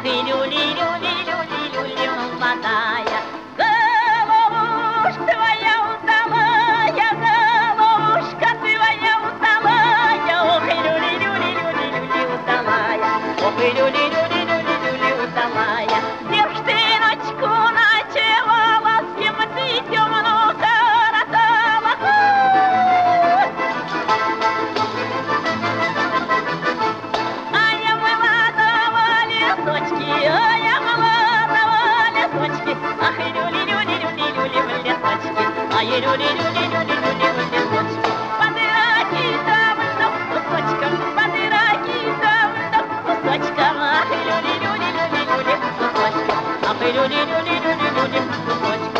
Ах, и люли-люли-люли-люли молодая. Головушка твоя удалая, головушка твоя удалая. Ох, и люли-люли-люли-люли удалая. Ох, и люли-люли-люли-люли удалая. Девчоночку ночевала, с кем ты темную коротала. А я молодого лесочки, а я молодого лесочки. Ах, и люли-люли-люли-люли в лесочки, а я люли-люли-люли-люли в лесочки. Подыраки давно кусочком, подыраки давно кусочком. Ах, и люли-люли-люли-люли кусочком, ах, и люли-люли-люли-люли кусочком.